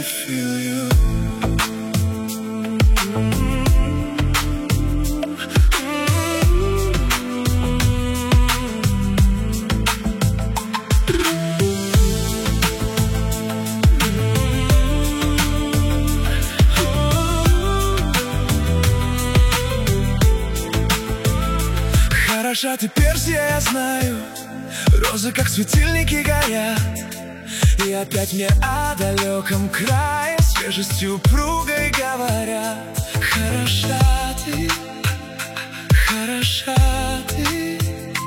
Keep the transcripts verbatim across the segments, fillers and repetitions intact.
feel you. Хороша ты, Персия, я знаю. Розы, как светильники, горят. И опять мне о далеком крае свежестью упругой говорят. Хороша ты, хороша ты,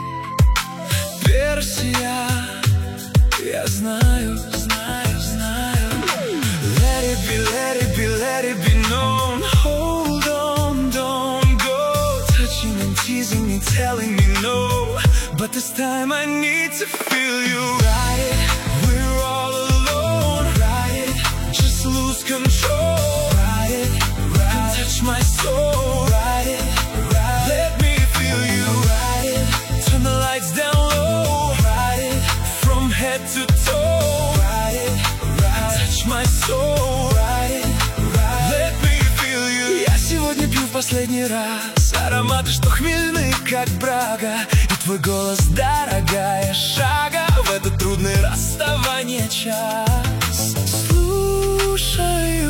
Персия, я знаю, знаю, знаю. Let it be, let it be, let it be known. Hold on, don't go touching and teasing me, telling me no. But this time I need to feel you. Ride it, we're all alone. Ride it, just lose control. Ride it, ride it, touch my soul. Ride it, ride it, let me feel you. Ride it, turn the lights down low. Ride it, from head to toe. Ride it, ride it, touch my soul. Ride it, ride it, let me feel you. Я сегодня пью в последний раз ароматы, что хмельны, как брага. Твой голос, дорогая, шага в этот трудный расставание час. Слушаю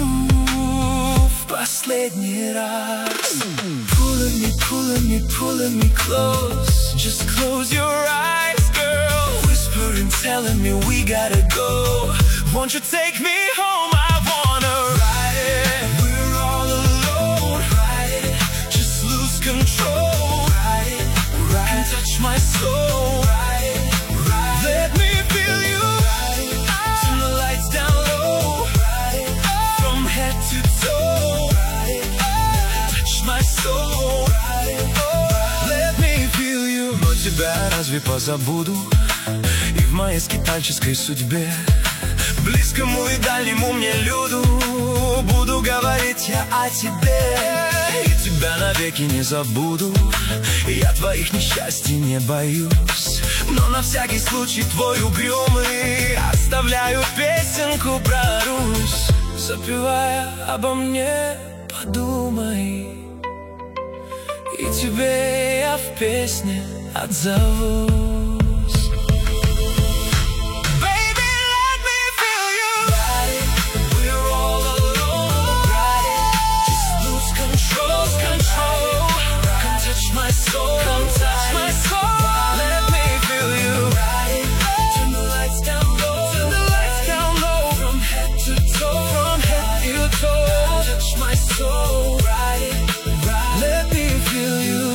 в последний раз. Pulling me, pulling me, pulling me close. Just close your eyes, girl. Whispering, telling me we gotta go. Won't you take me home? I wanna ride it. We're all alone. Ride it. Just lose control. Touch my soul. Ride it, ride it. Let me feel you. Ride it. Turn the lights down low. Ride it. From head to toe. Ride it. Touch my soul. Ride it. Let me feel you. Но тебя разве позабуду? И в моей скитальческой судьбе, близкому и дальнему мне люду, буду говорить я о тебе. И тебя навеки не забуду. Я твоих несчастий не боюсь, но на всякий случай твой угрюмый оставляю песенку про Русь. Запевая обо мне, подумай, и тебе я в песне отзовусь. Come touch my soul. Let me feel you. Ride it. Turn the lights down low. Turn the lights down low. From head to toe. From head to toe. Touch my soul. Ride it. Ride it. Let me feel you.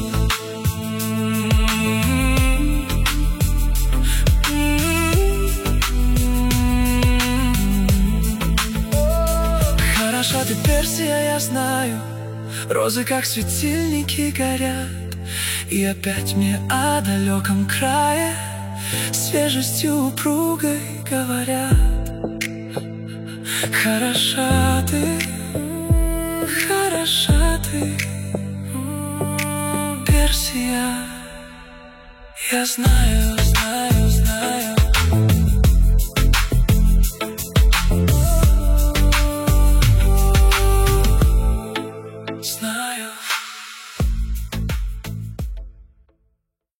Хороша ты, Персия, я знаю. Розы, как светильники, горят. И опять мне о далеком крае свежестью упругой говорят. Хороша ты, хороша ты, Персия, я знаю, знаю.